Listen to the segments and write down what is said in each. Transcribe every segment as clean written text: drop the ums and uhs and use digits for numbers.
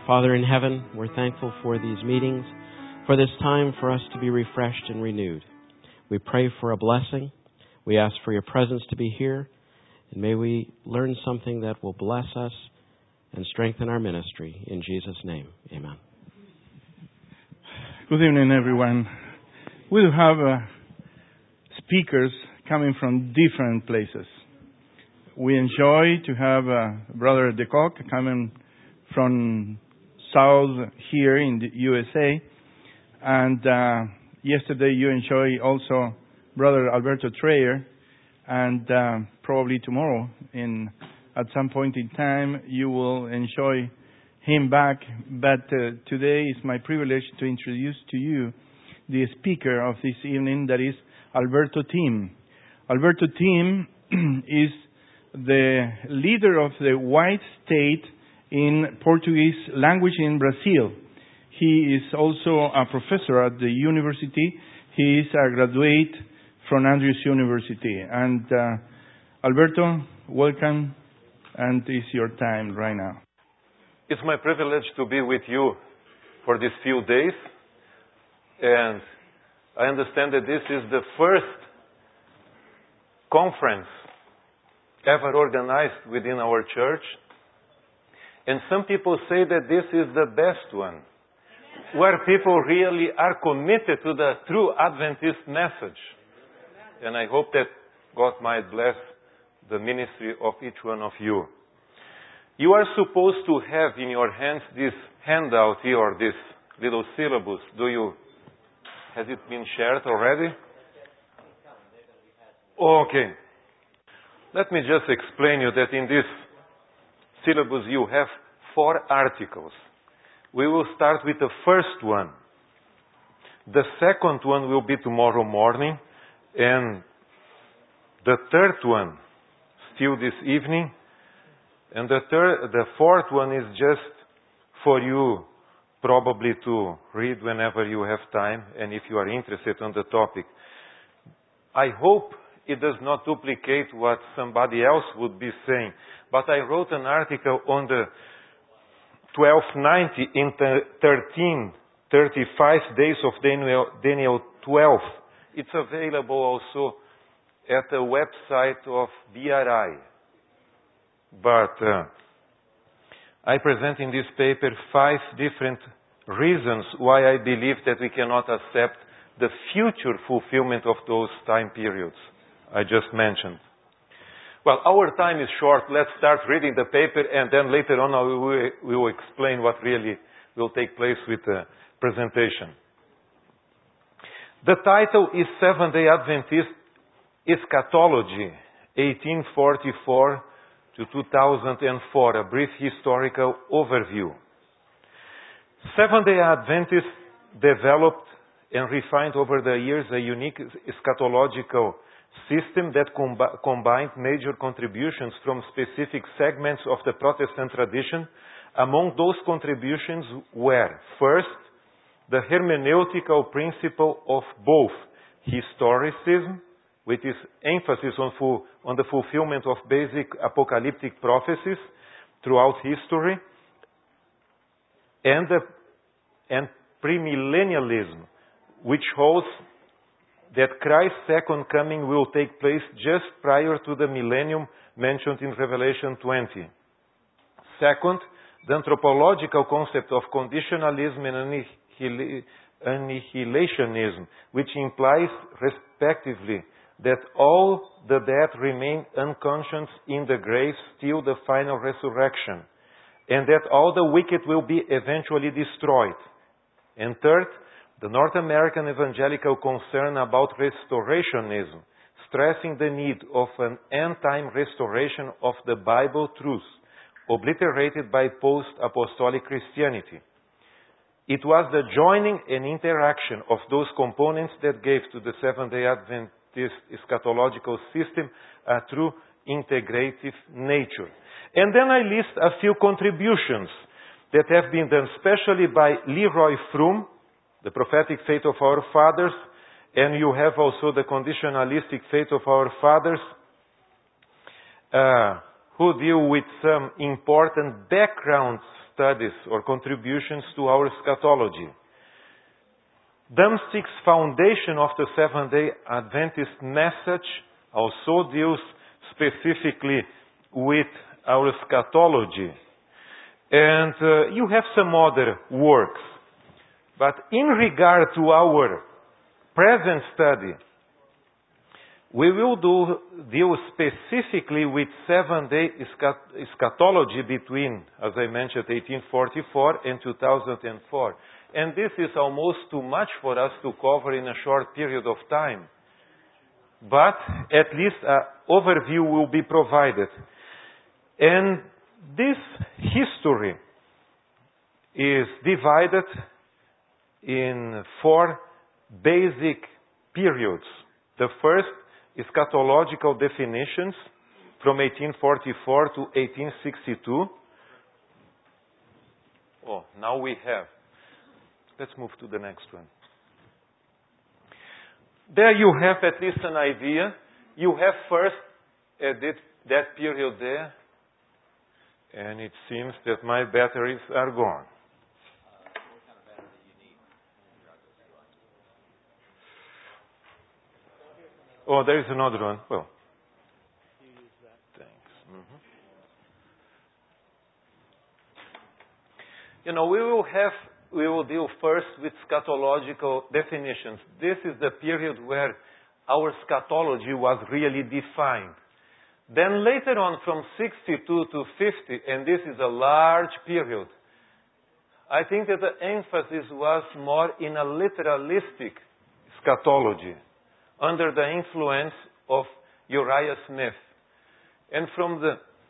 Father in heaven, we're thankful for these meetings, for this time for us to be refreshed and renewed. We pray for a blessing. We ask for your presence to be here, and may we learn something that will bless us and strengthen our ministry. In Jesus' name, amen. Good evening, everyone. We have speakers coming from different places. We enjoy to have Brother DeCock coming from South here in the USA. And yesterday you enjoy also Brother Alberto Treyer. And probably tomorrow, at some point in time, you will enjoy him back. But today is my privilege to introduce to you the speaker of this evening, that is Alberto Tim. Alberto Tim is the leader of the white state in Portuguese language in Brazil. He is also a professor at the university. He is a graduate from Andrews University. And Alberto, welcome, and it's your time right now. It's my privilege to be with you for these few days. And I understand that this is the first conference ever organized within our church. And some people say that this is the best one, where people really are committed to the true Adventist message. And I hope that God might bless the ministry of each one of you. You are supposed to have in your hands this handout here, or this little syllabus. Has it been shared already? Okay. Let me just explain you that in this syllabus you have 4 articles. We will start with the first one. The second one will be tomorrow morning, and the third one still this evening, and the fourth one is just for you probably to read whenever you have time and if you are interested on the topic. I hope it does not duplicate what somebody else would be saying. But I wrote an article on the 1290 in 1335 days of Daniel 12. It's available also at the website of BRI. But I present in this paper 5 different reasons why I believe that we cannot accept the future fulfillment of those time periods I just mentioned. Well, our time is short. Let's start reading the paper, and then later on we will explain what really will take place with the presentation. The title is Seventh-day Adventist Eschatology, 1844 to 2004, a brief historical overview. Seventh-day Adventists developed and refined over the years a unique eschatological system that combined major contributions from specific segments of the Protestant tradition. Among those contributions were, first, the hermeneutical principle of both historicism, with its emphasis on the fulfillment of basic apocalyptic prophecies throughout history, and premillennialism, which holds that Christ's second coming will take place just prior to the millennium mentioned in Revelation 20. Second, the anthropological concept of conditionalism and annihilationism, which implies, respectively, that all the dead remain unconscious in the grave till the final resurrection, and that all the wicked will be eventually destroyed. And third, the North American evangelical concern about restorationism, stressing the need of an end-time restoration of the Bible truths, obliterated by post-apostolic Christianity. It was the joining and interaction of those components that gave to the Seventh-day Adventist eschatological system a true integrative nature. And then I list a few contributions that have been done, especially by Leroy Froom, the prophetic faith of our fathers, and you have also the conditionalistic faith of our fathers, who deal with some important background studies or contributions to our eschatology. Dumpstick's foundation of the Seventh-day Adventist message also deals specifically with our eschatology. And you have some other works. But in regard to our present study, we will deal specifically with seven-day eschatology between, as I mentioned, 1844 and 2004. And this is almost too much for us to cover in a short period of time. But at least an overview will be provided. And this history is divided in four basic periods. The first, eschatological definitions from 1844 to 1862. Oh, now we have. Let's move to the next one. There you have at least an idea. You have first that period there. And it seems that my batteries are gone. Oh, there is another one. Well, thanks. You know, we will deal first with eschatological definitions. This is the period where our eschatology was really defined. Then later on, from 62 to 50, and this is a large period, I think that the emphasis was more in a literalistic eschatology, under the influence of Uriah Smith. And from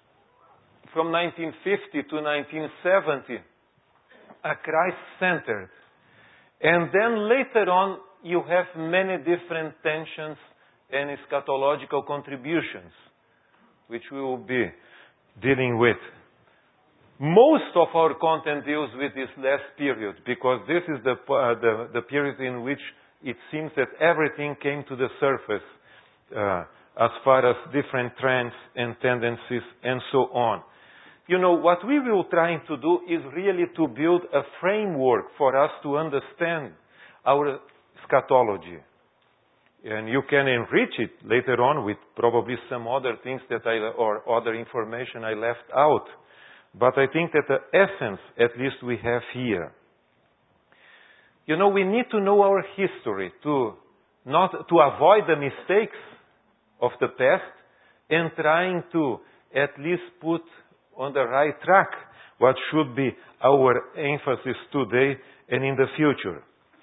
1950 to 1970, a Christ-centered. And then later on, you have many different tensions and eschatological contributions, which we will be dealing with. Most of our content deals with this last period, because this is the period in which it seems that everything came to the surface as far as different trends and tendencies and so on. You know, what we will try to do is really to build a framework for us to understand our eschatology. And you can enrich it later on with probably some other things or other information I left out. But I think that the essence, at least we have here. You know, we need to know our history to avoid the mistakes of the past and trying to at least put on the right track what should be our emphasis today and in the future.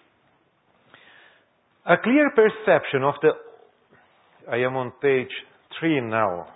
A clear perception of I am on page 3 now.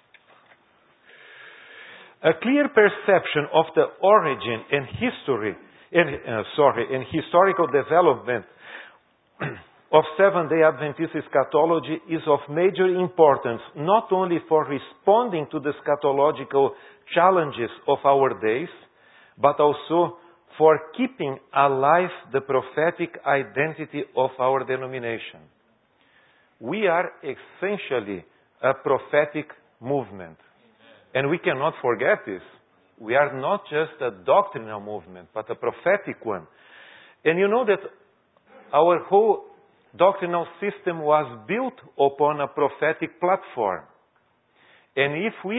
A clear perception of the origin and history and historical development of Seventh-day Adventist eschatology is of major importance, not only for responding to the eschatological challenges of our days, but also for keeping alive the prophetic identity of our denomination. We are essentially a prophetic movement. And we cannot forget this. We are not just a doctrinal movement, but a prophetic one. And you know that our whole doctrinal system was built upon a prophetic platform. And if we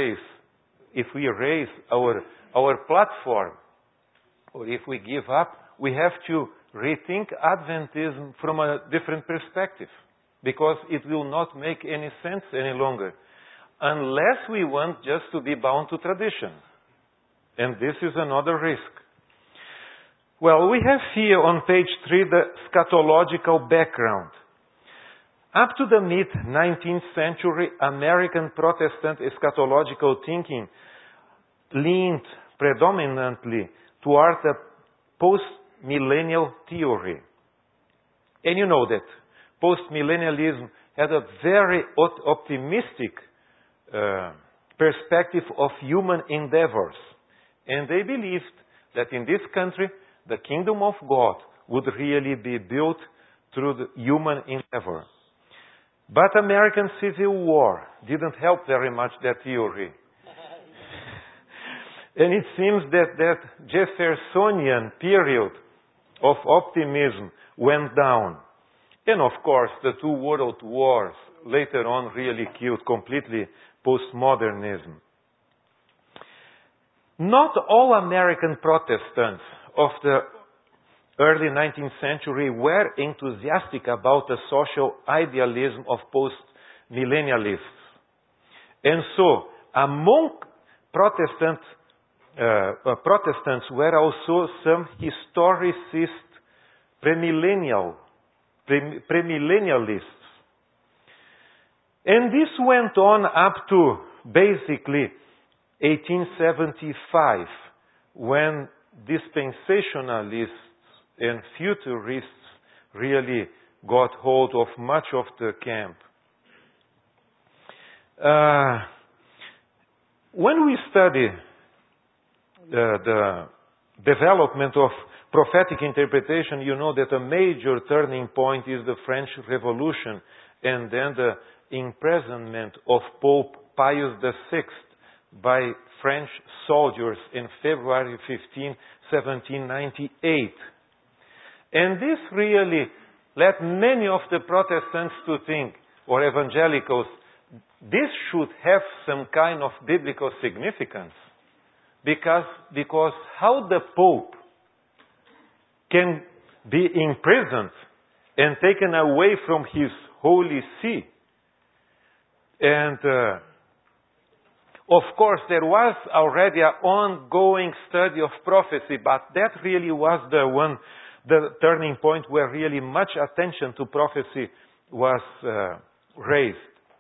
erase our platform, or if we give up, we have to rethink Adventism from a different perspective, because it will not make any sense any longer, unless we want just to be bound to tradition. And this is another risk. Well, we have here on page 3 the eschatological background. Up to the mid-19th century, American Protestant eschatological thinking leaned predominantly toward the post-millennial theory. And you know that post-millennialism had a very optimistic perspective of human endeavors. And they believed that in this country, the kingdom of God would really be built through the human endeavor. But American Civil War didn't help very much that theory. And it seems that Jeffersonian period of optimism went down. And of course, the two world wars later on really killed completely postmodernism. Not all American Protestants of the early 19th century were enthusiastic about the social idealism of post-millennialists. And so, among Protestants were also some historicist premillennialists. And this went on up to basically 1875, when dispensationalists and futurists really got hold of much of the camp. When we study the development of prophetic interpretation, you know that a major turning point is the French Revolution and then the imprisonment of Pope Pius VI by French soldiers in February 15, 1798. And this really led many of the Protestants to think, or evangelicals, this should have some kind of biblical significance. Because how the Pope can be imprisoned and taken away from his Holy See. And of course, there was already an ongoing study of prophecy, but that really was the turning point where really much attention to prophecy was raised.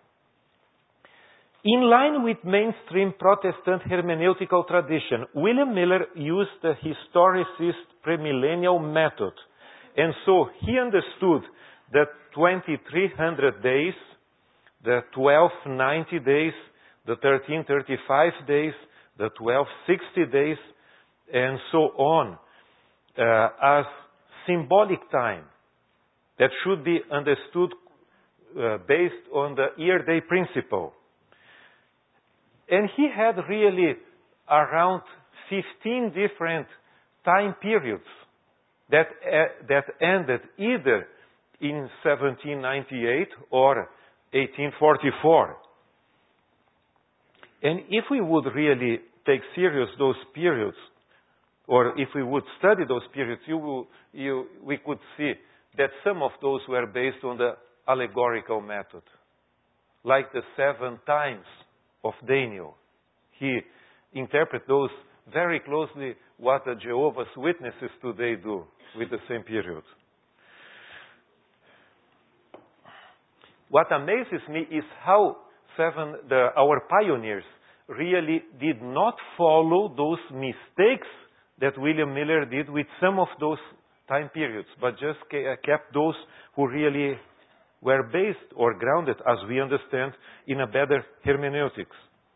In line with mainstream Protestant hermeneutical tradition, William Miller used the historicist premillennial method. And so he understood the 2300 days, the 1290 days, the 1335 days, the 1260 days, and so on, as symbolic time that should be understood based on the year-day principle. And he had really around 15 different time periods that ended either in 1798 or 1844. And if we would really take serious those periods, or if we would study those periods, we could see that some of those were based on the allegorical method, like the 7 times of Daniel. He interprets those very closely what the Jehovah's Witnesses today do with the same period. What amazes me is how our pioneers really did not follow those mistakes that William Miller did with some of those time periods, but just kept those who really were based or grounded, as we understand, in a better hermeneutics.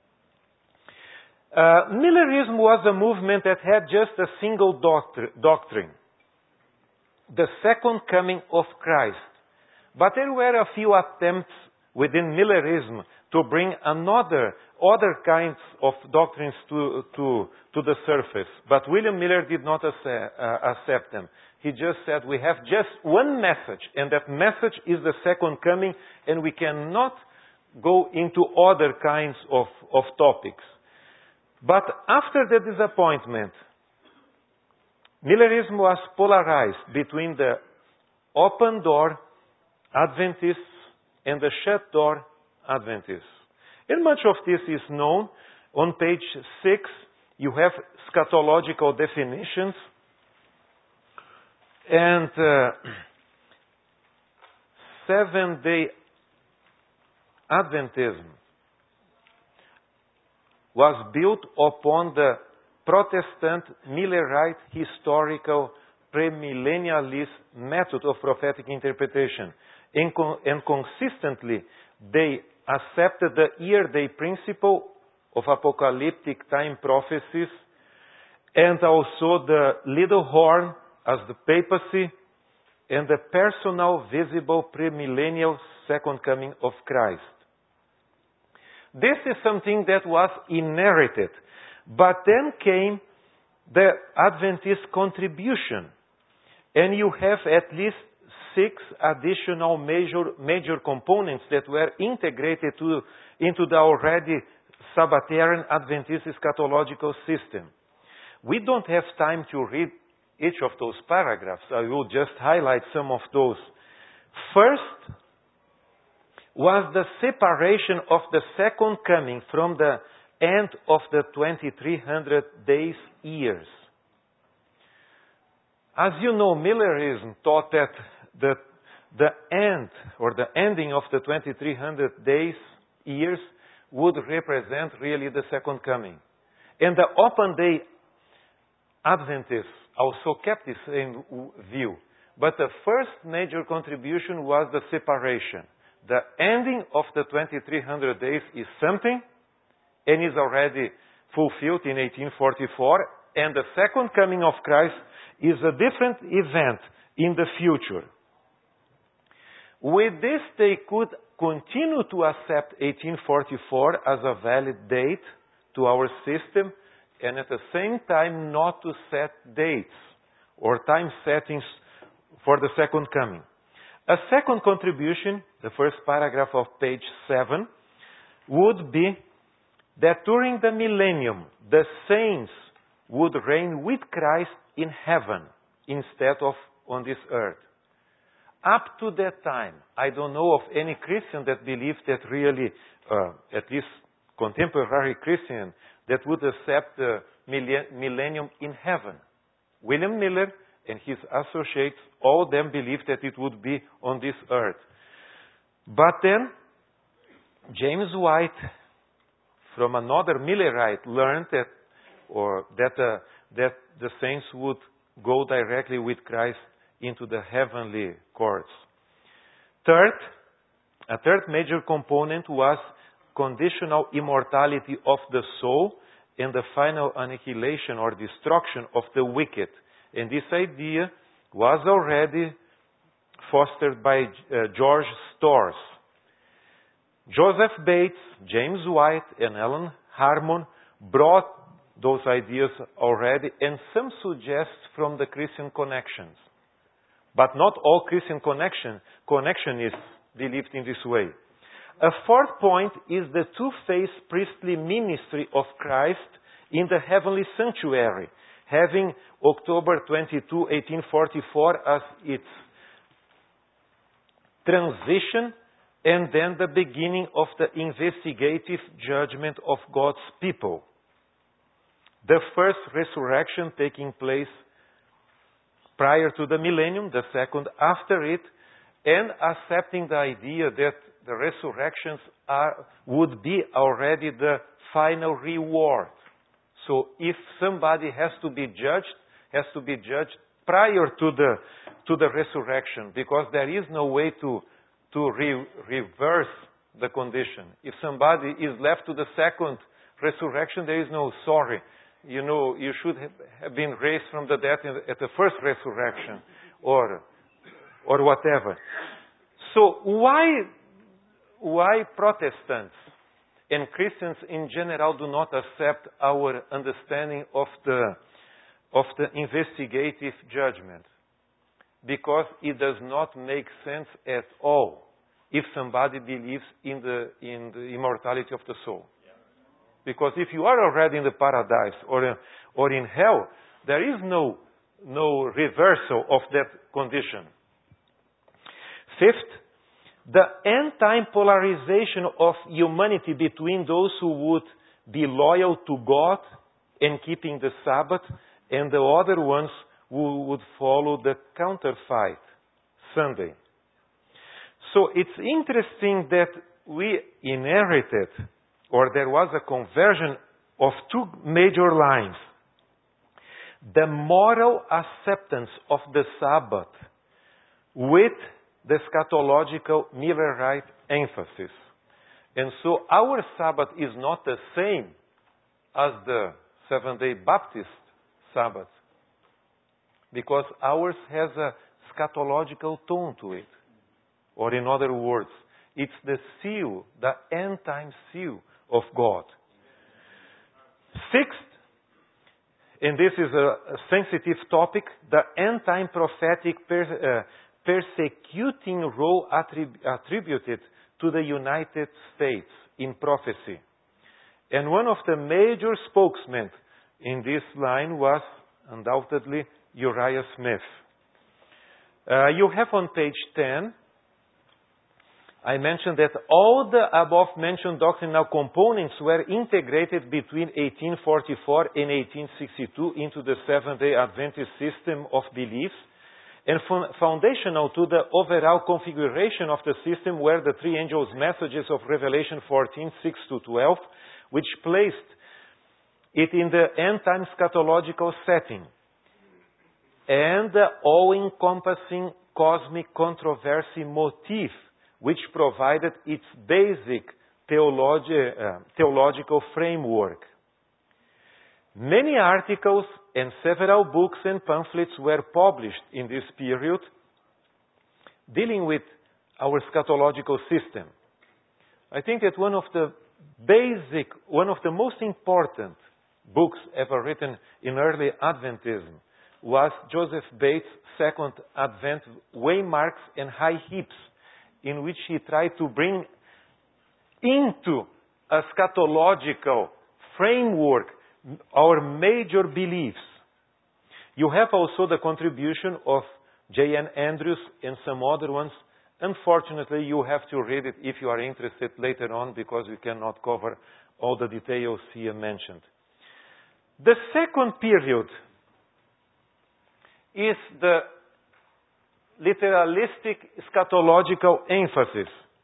Millerism was a movement that had just a single doctrine, the second coming of Christ. But there were a few attempts within Millerism to bring other kinds of doctrines to the surface. But William Miller did not accept them. He just said, we have just one message, and that message is the second coming, and we cannot go into other kinds of topics. But after the disappointment, Millerism was polarized between the open door Adventists and the shut door Adventists. And much of this is known. On page 6, you have eschatological definitions. And Seventh-day Adventism was built upon the Protestant Millerite historical premillennialist method of prophetic interpretation. And consistently, they accepted the year-day principle of apocalyptic time prophecies and also the little horn as the papacy and the personal, visible, premillennial second coming of Christ. This is something that was inherited But then came the Adventist contribution. And you have at least 6 additional major components that were integrated into the already Sabbatarian Adventist eschatological system. We don't have time to read each of those paragraphs. I will just highlight some of those. First was the separation of the second coming from the end of the 2300 days years. As you know, Millerism taught that the end or the ending of the 2300 days years would represent really the second coming. And the Open Day Adventists also kept the same view. But the first major contribution was the separation. The ending of the 2300 days is something and is already fulfilled in 1844. And the second coming of Christ is a different event in the future. With this, they could continue to accept 1844 as a valid date to our system, and at the same time not to set dates or time settings for the second coming. A second contribution, the first paragraph of page 7, would be that during the millennium, the saints would reign with Christ in heaven instead of on this earth. Up to that time, I don't know of any Christian that believes that really, at least contemporary Christian, that would accept the millennium in heaven. William Miller and his associates, all of them believed that it would be on this earth. But then, James White, from another Millerite, learned that the saints would go directly with Christ into the heavenly courts. A third major component was conditional immortality of the soul and the final annihilation or destruction of the wicked. And this idea was already fostered by George Storrs. Joseph Bates, James White, and Alan Harmon brought those ideas already, and some suggest from the Christian connections. But not all Christian connectionists believed in this way. A fourth point is the two-phase priestly ministry of Christ in the heavenly sanctuary, having October 22, 1844 as its transition and then the beginning of the investigative judgment of God's people. The first resurrection taking place prior to the millennium, the second after it, and accepting the idea that the resurrections would be already the final reward. So if somebody has to be judged prior to the resurrection, because there is no way to reverse the condition. If somebody is left to the second resurrection, there is no sorry. You know, you should have been raised from the dead at the first resurrection, or whatever. So why Protestants and Christians in general do not accept our understanding of the investigative judgment? Because it does not make sense at all if somebody believes in the immortality of the soul. Because if you are already in the paradise or in hell, there is no reversal of that condition. Fifth, the end-time polarization of humanity between those who would be loyal to God and keeping the Sabbath and the other ones who would follow the counterfeit, Sunday. So it's interesting that we inherited, or there was a conversion of two major lines. The moral acceptance of the Sabbath with the eschatological Millerite emphasis. And so our Sabbath is not the same as the Seventh-day Baptist Sabbath, because ours has a eschatological tone to it. Or in other words, it's the seal, the end-time seal of God. Sixth, and this is a sensitive topic, the end-time prophetic persecuting role attributed to the United States in prophecy. And one of the major spokesmen in this line was undoubtedly Uriah Smith. You have on page 10, I mentioned that all the above-mentioned doctrinal components were integrated between 1844 and 1862 into the Seventh-day Adventist system of beliefs, and foundational to the overall configuration of the system were the three angels' messages of Revelation 14, 6-12, which placed it in the end-time eschatological setting, and the all-encompassing cosmic controversy motif, which provided its basic theological framework. Many articles and several books and pamphlets were published in this period dealing with our eschatological system. I think that one of the most important books ever written in early Adventism was Joseph Bates' Second Advent, Waymarks and High Heaps, in which he tried to bring into a eschatological framework our major beliefs. You have also the contribution of J.N. Andrews and some other ones. Unfortunately, you have to read it if you are interested later on, because we cannot cover all the details here mentioned. The second period is the literalistic eschatological emphasis.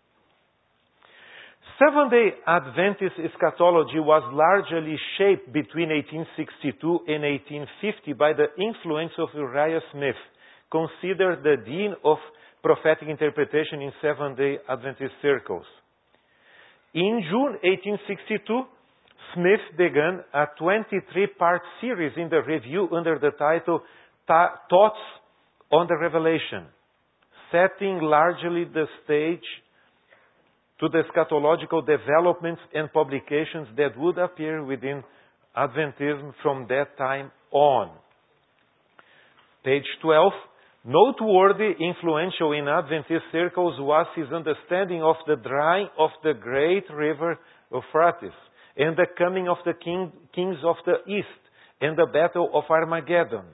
Seventh-day Adventist eschatology was largely shaped between 1862 and 1850 by the influence of Uriah Smith, considered the dean of prophetic interpretation in Seventh-day Adventist circles. In June 1862, Smith began a 23-part series in the Review under the title Thoughts on the Revelation, setting largely the stage to the eschatological developments and publications that would appear within Adventism from that time on. Page 12. Noteworthy, influential in Adventist circles was his understanding of the drying of the great river Euphrates and the coming of the kings of the east and the battle of Armageddon.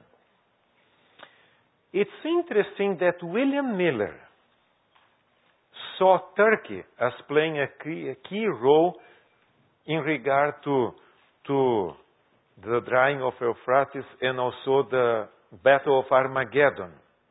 It's interesting that William Miller saw Turkey as playing a key role in regard to the drying of Euphrates and also the battle of Armageddon.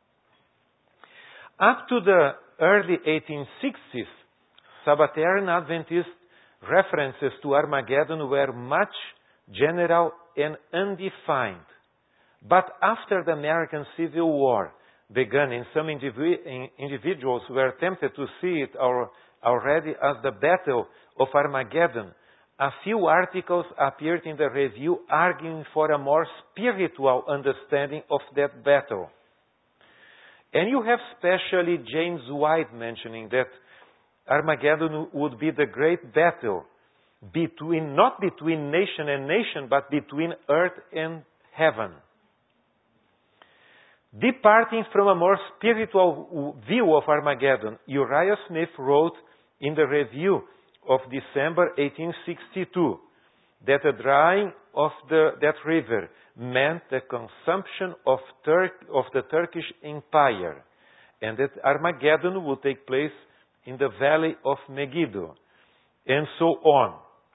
Up to the early 1860s, Sabbatarian Adventist references to Armageddon were much general and undefined. But after the American Civil War began, and some individuals were tempted to see it already as the Battle of Armageddon, a few articles appeared in the review arguing for a more spiritual understanding of that battle. And you have especially James White mentioning that Armageddon would be the great battle not between nation and nation, but between earth and heaven. Departing from a more spiritual view of Armageddon, Uriah Smith wrote in the review of December 1862 that the drying of that river meant the consumption of the Turkish Empire, and that Armageddon would take place in the valley of Megiddo, and so on.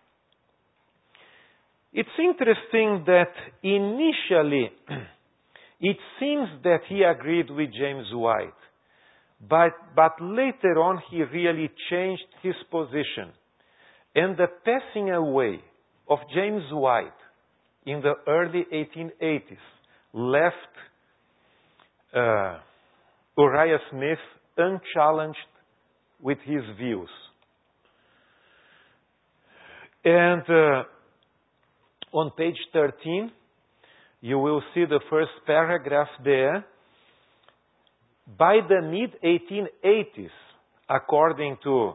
It's interesting that initially it seems that he agreed with James White, but later on he really changed his position. And the passing away of James White in the early 1880s left Uriah Smith unchallenged with his views. And on page 13, you will see the first paragraph there. By the mid-1880s, according to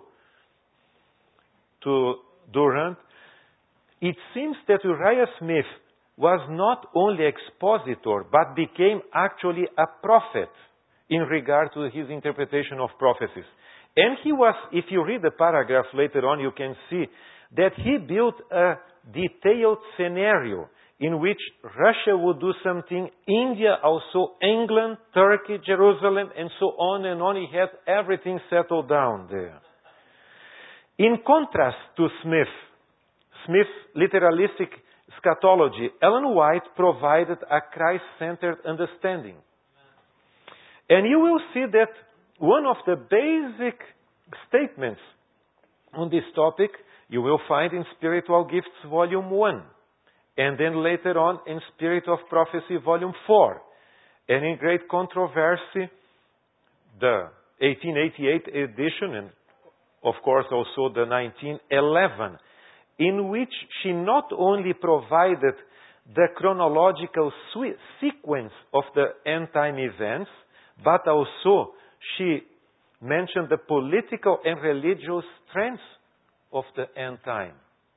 Durant, it seems that Uriah Smith was not only expositor, but became actually a prophet in regard to his interpretation of prophecies. And he was, if you read the paragraph later on, you can see that he built a detailed scenario in which Russia would do something, India also, England, Turkey, Jerusalem, and so on and on. He had everything settled down there. In contrast to Smith's literalistic eschatology, Ellen White provided a Christ-centered understanding. And you will see that one of the basic statements on this topic you will find in Spiritual Gifts, Volume 1. And then later on in Spirit of Prophecy, Volume 4. And in Great Controversy, the 1888 edition, and of course also the 1911, in which she not only provided the chronological sequence of the end-time events, but also she mentioned the political and religious trends of the end time.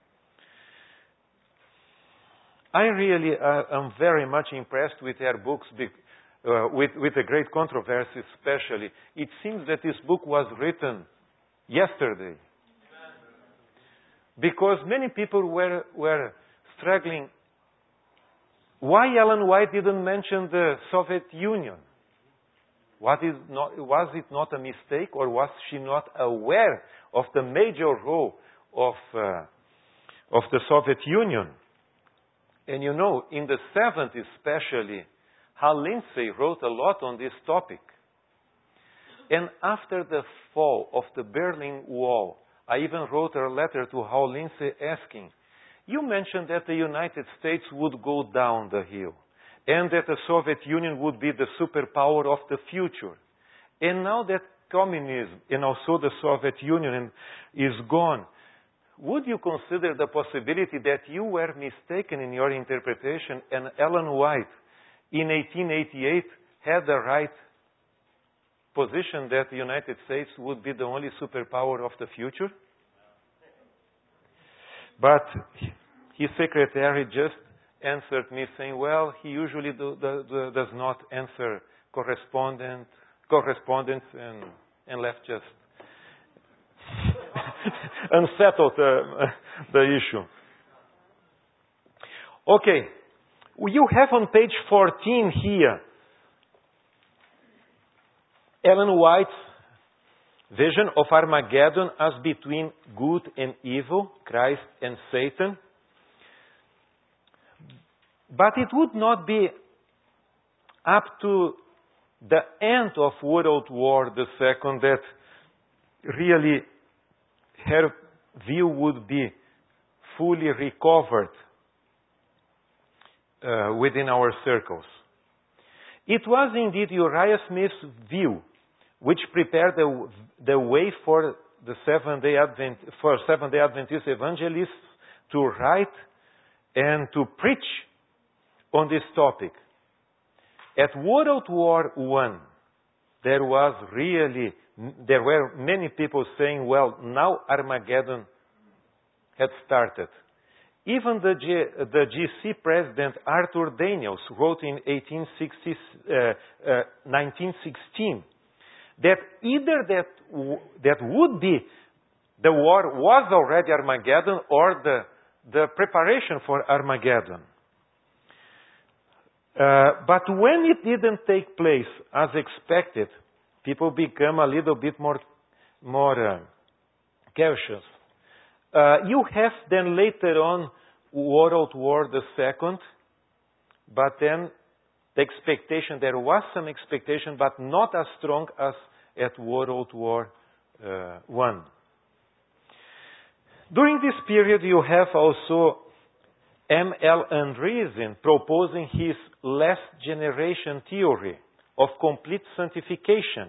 I really am very much impressed with her books, with the Great Controversy especially. It seems that this book was written yesterday. Because many people were struggling. Why Ellen White didn't mention the Soviet Union? Was it not a mistake, or was she not aware of the major role of the Soviet Union? And you know, in the 70s especially, Hal Lindsey wrote a lot on this topic. And after the fall of the Berlin Wall, I even wrote a letter to Hal Lindsey asking, you mentioned that the United States would go down the hill, and that the Soviet Union would be the superpower of the future. And now that communism and also the Soviet Union is gone, would you consider the possibility that you were mistaken in your interpretation and Ellen White in 1888 had the right position that the United States would be the only superpower of the future? But his secretary just answered me saying, well, he usually does not answer correspondence and left just unsettled the issue. Okay, you have on page 14 here Ellen White's vision of Armageddon as between good and evil, Christ and Satan. But it would not be up to the end of World War II that really her view would be fully recovered within our circles. It was indeed Uriah Smith's view which prepared the way for the Seventh-day Adventist evangelists to write and to preach on this topic. At World War I, there were many people saying, well, now Armageddon had started. Even the GC president Arthur Daniels wrote in 1916 that either that would be the war was already Armageddon or the preparation for Armageddon. But when it didn't take place as expected, people become a little bit more cautious. You have then later on World War II, but then the expectation, there was some expectation, but not as strong as at World War I. During this period, you have also M.L. Andreessen proposing his last generation theory of complete sanctification.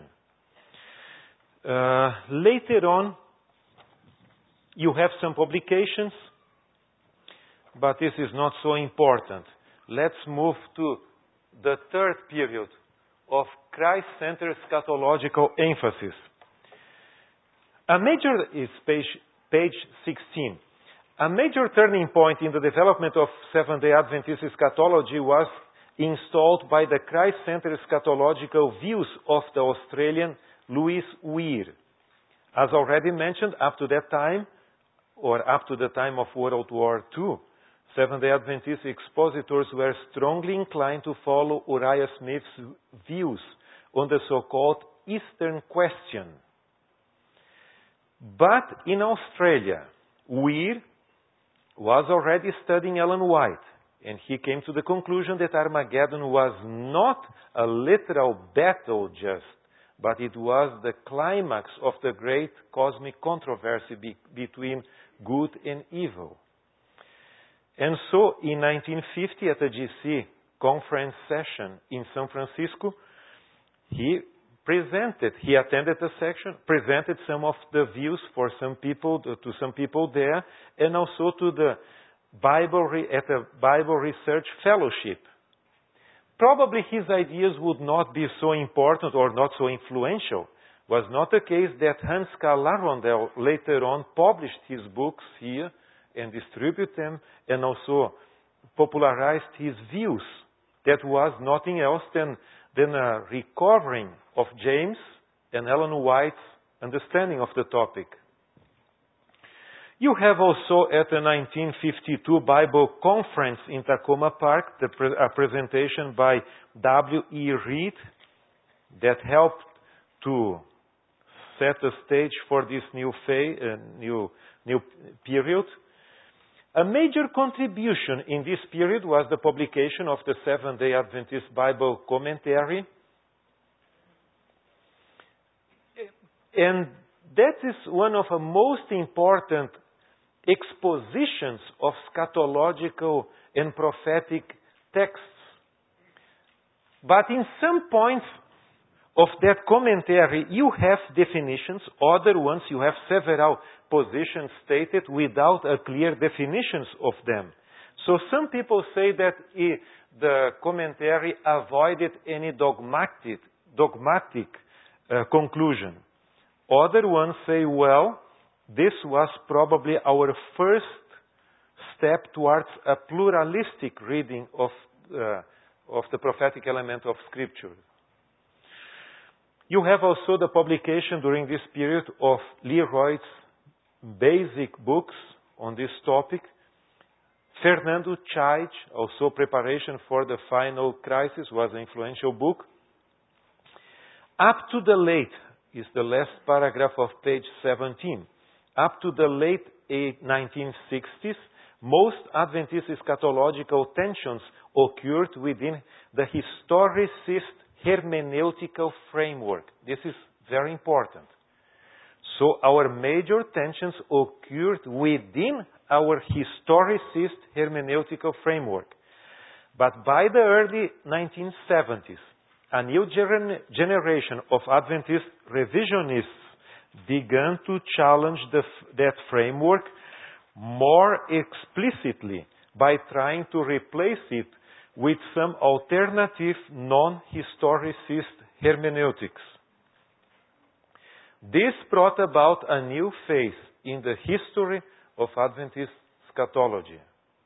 Later on, you have some publications, but this is not so important. Let's move to the third period of Christ-centered eschatological emphasis. A major is page 16. A major turning point in the development of Seventh-day Adventist eschatology was installed by the Christ-centered eschatological views of the Australian Louis Weir. As already mentioned, up to that time, or up to the time of World War II, Seventh-day Adventist expositors were strongly inclined to follow Uriah Smith's views on the so-called Eastern Question. But in Australia, Weir was already studying Ellen White, and he came to the conclusion that Armageddon was not a literal battle just, but it was the climax of the great cosmic controversy between good and evil. And so, in 1950, at the GC conference session in San Francisco, he attended the section, presented some of the views for some people, to some people there, and also to the at the Bible Research Fellowship. Probably his ideas would not be so important or not so influential. Was not the case that Hans Karl Arundel later on published his books here and distributed them and also popularized his views. That was nothing else than a recovering of James and Ellen White's understanding of the topic. You have also at the 1952 Bible Conference in Tacoma Park a presentation by W.E. Reed that helped to set the stage for this new period. A major contribution in this period was the publication of the Seventh-day Adventist Bible Commentary. And that is one of the most important expositions of scatological and prophetic texts. But in some points of that commentary, you have definitions. Other ones, you have several positions stated without a clear definitions of them. So some people say that the commentary avoided any dogmatic conclusion. Other ones say, well, this was probably our first step towards a pluralistic reading of the prophetic element of Scripture. You have also the publication during this period of Leroy's basic books on this topic. Fernando Chaich, also Preparation for the Final Crisis, was an influential book. Up to the late, is the last paragraph of page 17. Up to the late 1960s, most Adventist eschatological tensions occurred within the historicist hermeneutical framework. This is very important. So our major tensions occurred within our historicist hermeneutical framework. But by the early 1970s, a new generation of Adventist revisionists began to challenge that framework more explicitly by trying to replace it with some alternative non-historicist hermeneutics. This brought about a new phase in the history of Adventist eschatology.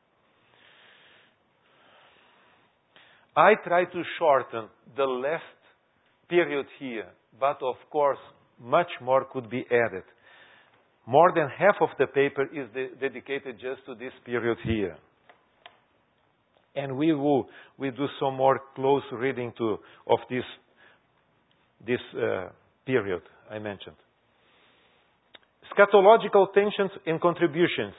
I try to shorten the last period here, but of course, much more could be added. More than half of the paper is dedicated just to this period here. And we do some more close reading of this period I mentioned. Eschatological tensions and contributions,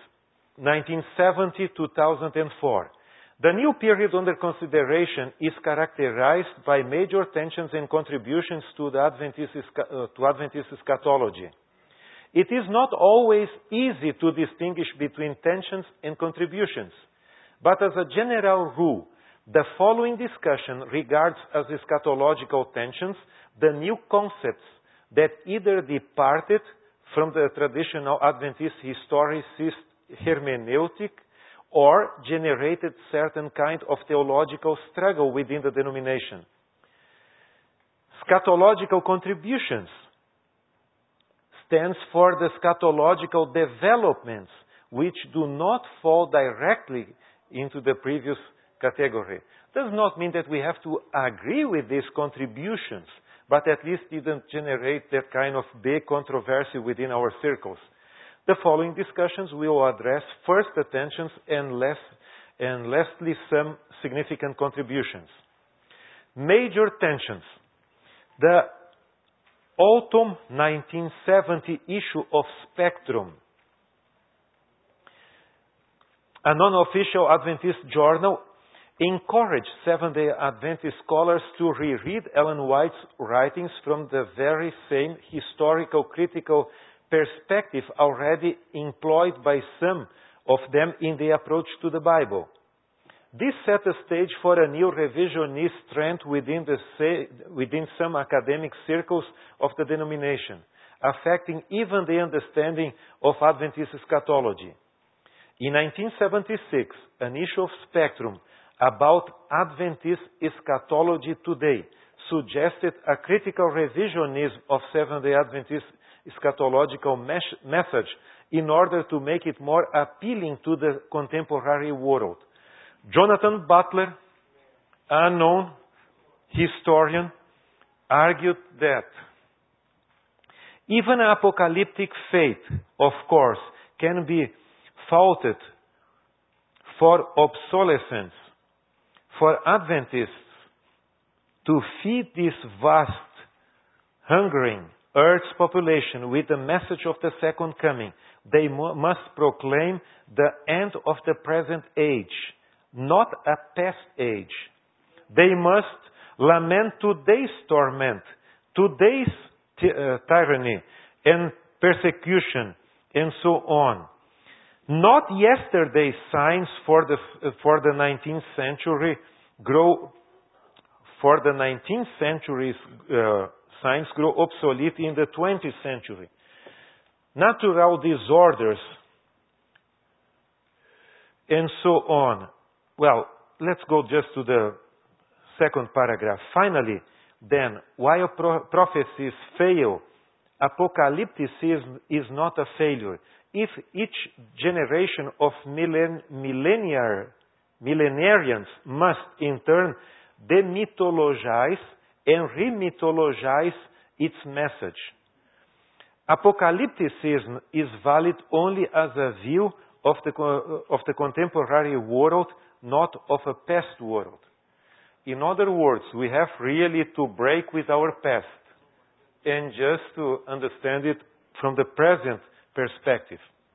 1970-2004. The new period under consideration is characterized by major tensions and contributions to Adventist eschatology. It is not always easy to distinguish between tensions and contributions, but as a general rule, the following discussion regards as eschatological tensions the new concepts that either departed from the traditional Adventist historicist hermeneutic or generated certain kind of theological struggle within the denomination. Eschatological contributions stands for the eschatological developments which do not fall directly into the previous category. Does not mean that we have to agree with these contributions, but at least didn't generate that kind of big controversy within our circles. The following discussions will address first attentions and lastly some significant contributions. Major tensions. The autumn 1970 issue of Spectrum, a non-official Adventist journal, encouraged Seventh-day Adventist scholars to reread Ellen White's writings from the very same historical critical perspective already employed by some of them in the approach to the Bible. This set the stage for a new revisionist trend within some academic circles of the denomination, affecting even the understanding of Adventist eschatology. In 1976, an issue of Spectrum about Adventist eschatology today suggested a critical revisionism of Seventh-day Adventist eschatological message in order to make it more appealing to the contemporary world. Jonathan Butler, a known historian, argued that even apocalyptic faith, of course, can be faulted for obsolescence. For Adventists to feed this vast, hungering Earth's population with the message of the second coming, they must proclaim the end of the present age, not a past age. They must lament today's torment, today's tyranny and persecution, and so on. Not yesterday's signs for the 19th century signs grow obsolete in the 20th century. Natural disorders and so on. Well, let's go just to the second paragraph. Finally, then, while prophecies fail, apocalypticism is not a failure. If each generation of millenarians must in turn demythologize and remythologize its message. Apocalypticism is valid only as a view of the contemporary world, not of a past world. In other words, we have really to break with our past and just to understand it from the present perspective.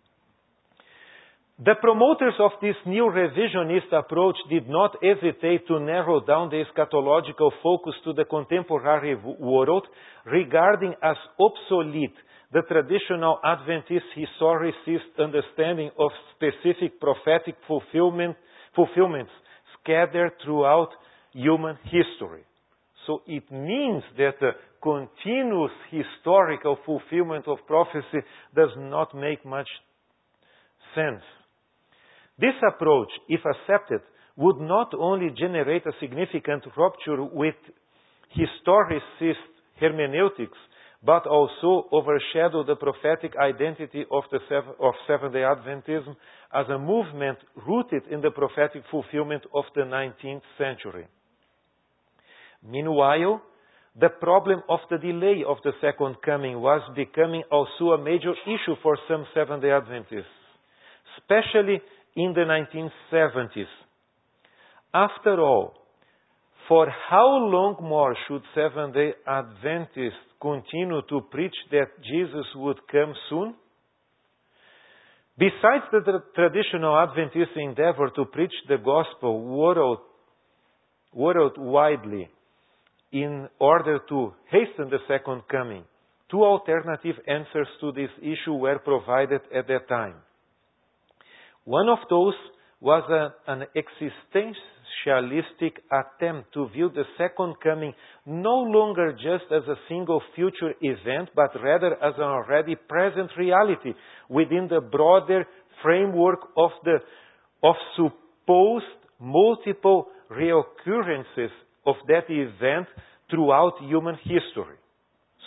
The promoters of this new revisionist approach did not hesitate to narrow down the eschatological focus to the contemporary world, regarding as obsolete the traditional Adventist historicist understanding of specific prophetic fulfillments scattered throughout human history. So it means that the continuous historical fulfillment of prophecy does not make much sense. This approach, if accepted, would not only generate a significant rupture with historicist hermeneutics, but also overshadow the prophetic identity of Seventh-day Adventism as a movement rooted in the prophetic fulfillment of the 19th century. Meanwhile, the problem of the delay of the second coming was becoming also a major issue for some Seventh-day Adventists, especially in the 1970s. After all, for how long more should Seventh-day Adventists continue to preach that Jesus would come soon? Besides the traditional Adventist endeavor to preach the gospel worldwide in order to hasten the second coming, two alternative answers to this issue were provided at that time. One of those was an existentialistic attempt to view the second coming no longer just as a single future event, but rather as an already present reality within the broader framework of supposed multiple reoccurrences of that event throughout human history.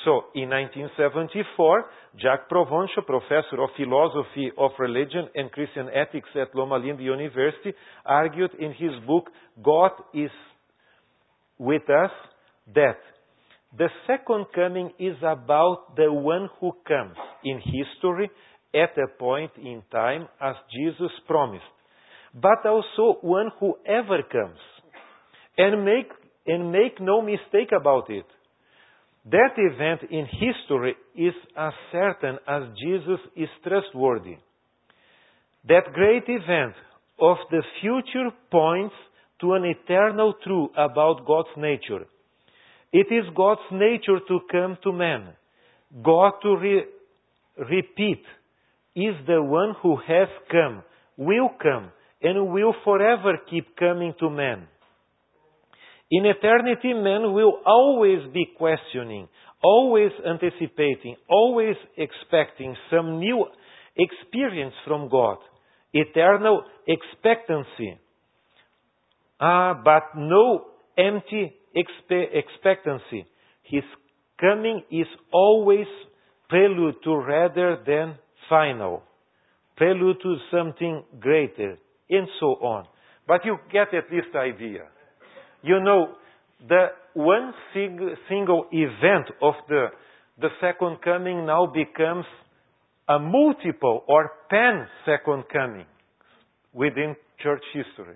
So, in 1974, Jacques Provençal, professor of philosophy of religion and Christian ethics at Loma Linda University, argued in his book, God is with Us, that the second coming is about the one who comes in history at a point in time as Jesus promised, but also one who ever comes. And make no mistake about it. That event in history is as certain as Jesus is trustworthy. That great event of the future points to an eternal truth about God's nature. It is God's nature to come to man. God, to repeat, is the one who has come, will come, and will forever keep coming to man. In eternity, man will always be questioning, always anticipating, always expecting some new experience from God. Eternal expectancy. But no empty expectancy. His coming is always prelude to rather than final. Prelude to something greater, and so on. But you get at least the idea. You know, the one single event of the second coming now becomes a multiple or pan-second coming within church history.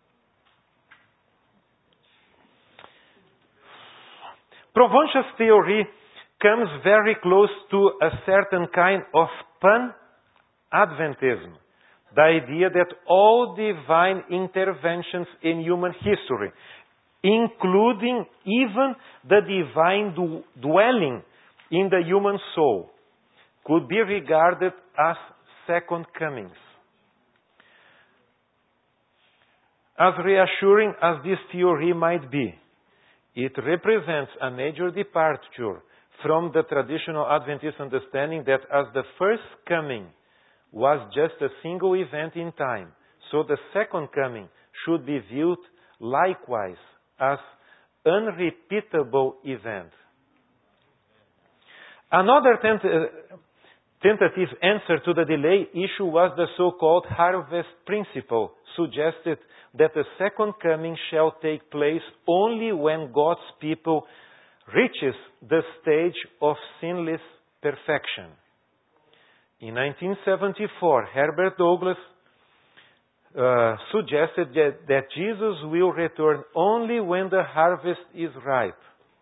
Provençal's theory comes very close to a certain kind of pan-Adventism. The idea that all divine interventions in human history, including even the divine dwelling in the human soul, could be regarded as second comings. As reassuring as this theory might be, it represents a major departure from the traditional Adventist understanding that as the first coming was just a single event in time, so the second coming should be viewed likewise as unrepeatable event. Another tentative answer to the delay issue was the so-called harvest principle, suggested that the second coming shall take place only when God's people reaches the stage of sinless perfection. In 1974, Herbert Douglas suggested that Jesus will return only when the harvest is ripe.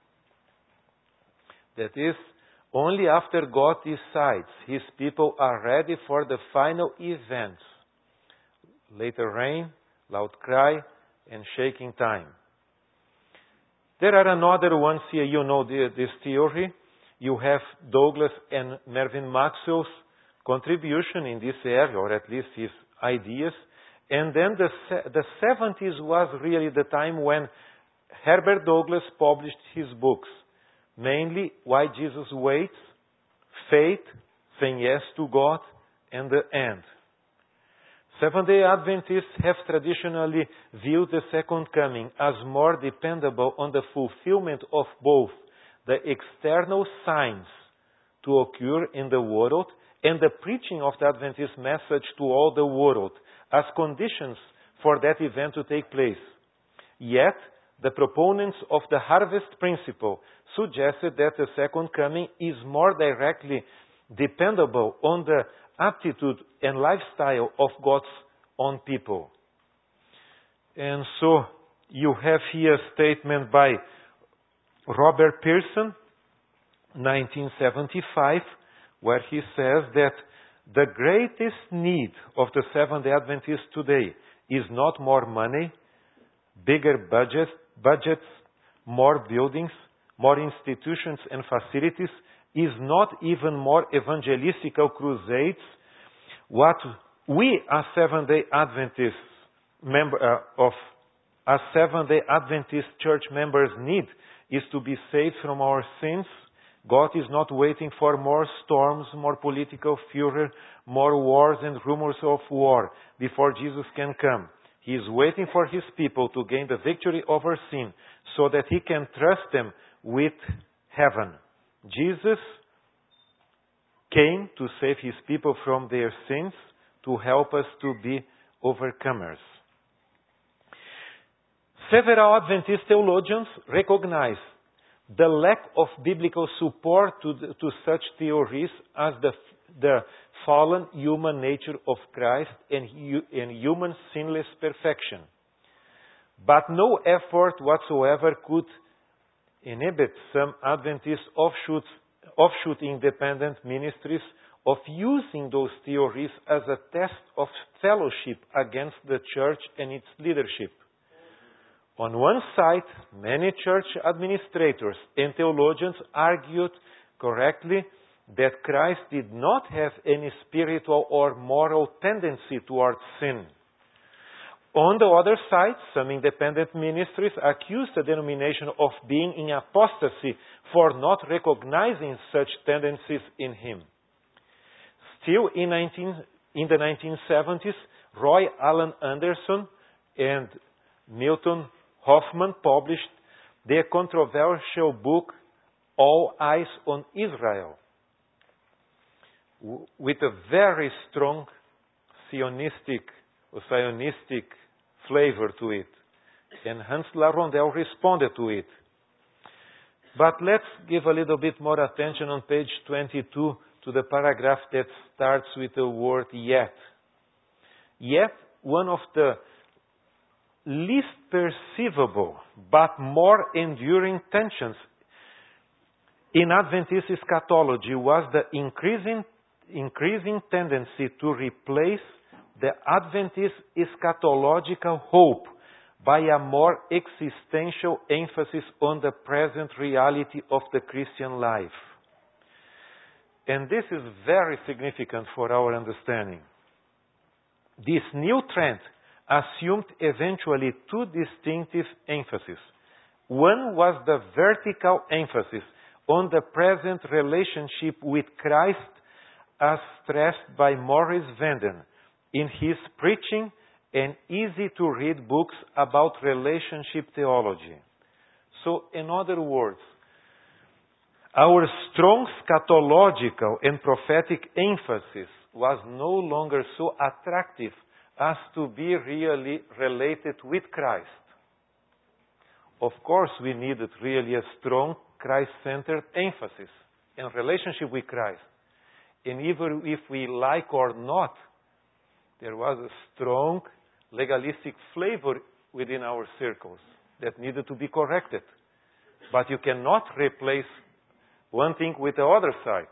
That is, only after God decides His people are ready for the final events. Later rain, loud cry, and shaking time. There are another ones here, you know this theory. You have Douglas and Mervyn Maxwell's contribution in this area, or at least his ideas. And then the 70s was really the time when Herbert Douglas published his books, mainly Why Jesus Waits, Faith, Saying Yes to God, and The End. Seventh-day Adventists have traditionally viewed the second coming as more dependable on the fulfillment of both the external signs to occur in the world and the preaching of the Adventist message to all the world as conditions for that event to take place. Yet, the proponents of the harvest principle suggested that the second coming is more directly dependable on the aptitude and lifestyle of God's own people. And so, you have here a statement by Robert Pearson, 1975, where he says that the greatest need of the Seventh-day Adventists today is not more money, bigger budgets, more buildings, more institutions and facilities, is not even more evangelistical crusades. What we as Seventh-day Adventists as Seventh-day Adventist church members need is to be saved from our sins. God is not waiting for more storms, more political furor, more wars and rumors of war before Jesus can come. He is waiting for His people to gain the victory over sin so that He can trust them with heaven. Jesus came to save his people from their sins, to help us to be overcomers. Several Adventist theologians recognize the lack of biblical support to such theories as the fallen human nature of Christ and human sinless perfection. But no effort whatsoever could inhibit some Adventist offshoot independent ministries of using those theories as a test of fellowship against the church and its leadership. On one side, many church administrators and theologians argued correctly that Christ did not have any spiritual or moral tendency towards sin. On the other side, some independent ministries accused the denomination of being in apostasy for not recognizing such tendencies in him. Still, in the 1970s, Roy Allen Anderson and Milton Hoffman published their controversial book, All Eyes on Israel, with a very strong Zionistic flavor to it. And Hans LaRondelle responded to it. But let's give a little bit more attention on page 22 to the paragraph that starts with the word yet. Yet, one of the least perceivable but more enduring tensions in Adventist eschatology was the increasing tendency to replace the Adventist eschatological hope by a more existential emphasis on the present reality of the Christian life. And this is very significant for our understanding. This new trend assumed eventually two distinctive emphases. One was the vertical emphasis on the present relationship with Christ as stressed by Maurice Vanden in his preaching and easy-to-read books about relationship theology. So, in other words, our strong scatological and prophetic emphasis was no longer so attractive as to be really related with Christ. Of course, we needed really a strong Christ-centered emphasis in relationship with Christ. And even if we like or not, there was a strong legalistic flavor within our circles that needed to be corrected. But you cannot replace one thing with the other side.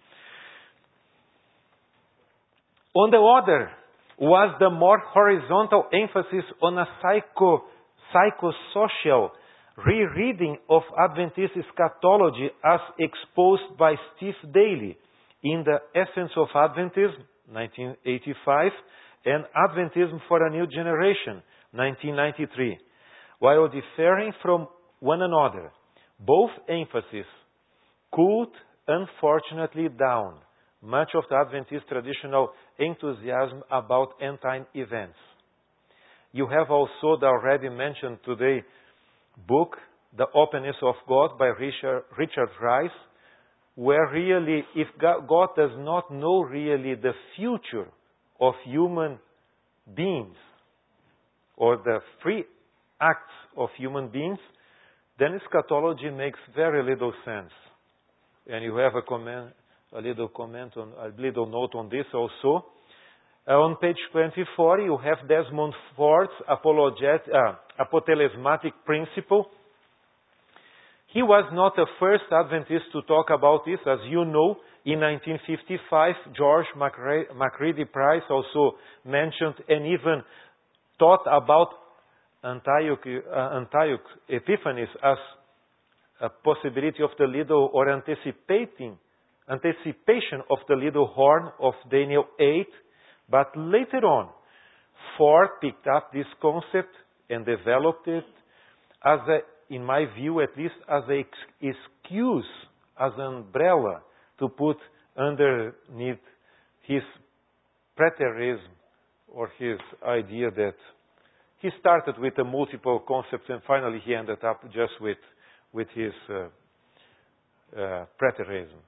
On the other was the more horizontal emphasis on a psychosocial rereading of Adventist eschatology as exposed by Steve Daly in The Essence of Adventism, 1985, and Adventism for a New Generation, 1993. While differing from one another, both emphases cooled, unfortunately, down much of the Adventist traditional enthusiasm about end-time events. You have also the already mentioned today book, The Openness of God by Richard Rice, where really, if God does not know really the future of human beings or the free acts of human beings, then eschatology makes very little sense. And you have a little note on this also. On page 24, you have Desmond Ford's apotelesmatic principle. He was not the first Adventist to talk about this. As you know, in 1955, George Macready Price also mentioned and even taught about Antioch Epiphanes as a possibility of the little, or anticipation of the little horn of Daniel 8. But later on, Ford picked up this concept and developed it as in my view at least, as an excuse, as an umbrella to put underneath his preterism or his idea that he started with the multiple concepts and finally he ended up just with his preterism.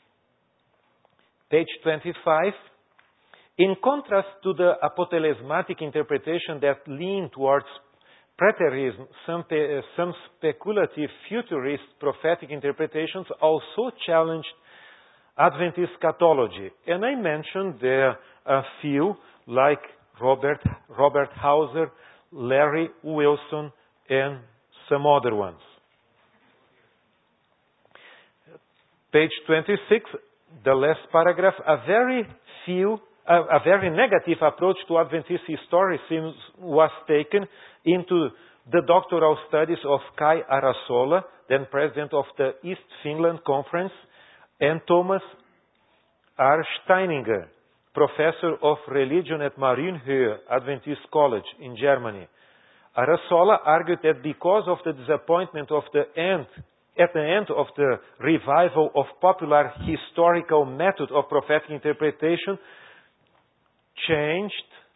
Page 25. In contrast to the apotelesmatic interpretation that leaned towards preterism, some speculative futurist prophetic interpretations also challenged Adventist eschatology. And I mentioned there a few like Robert Hauser, Larry Wilson, and some other ones. Page 26, the last paragraph, a very negative approach to Adventist historicism was taken into the doctoral studies of Kai Arasola, then president of the East Finland Conference, and Thomas R. Steininger, professor of religion at Marienhöhe Adventist College in Germany. Arasola argued that because of the disappointment at the end of the revival of popular historical method of prophetic interpretation, changed